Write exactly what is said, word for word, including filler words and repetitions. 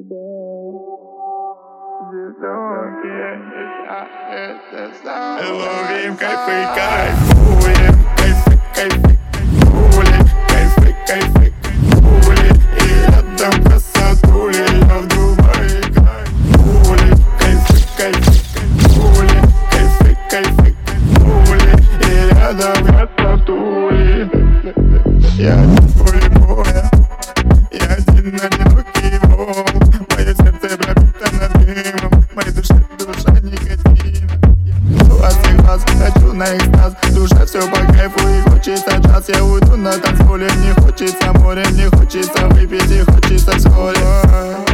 Ловим кайфы, кайфуем, кайфы, кайфы, кайфули, кайфы, кайфы, кайфули. И рядом красотули, я в Дубае кайфули, кайфы, кайфы, кайфули, кайфы, кайфы, кайфули. И рядом красотули. Я один в поле боя, я один одинокий волк. Мое сердце пропитано дымом, в моей душе душа никотина. Глаз, хочу на экстаз, душа все по кайфу и хочется джаз. Я уйду на танцполе, мне хочется море, мне хочется выпить и хочется вскоре.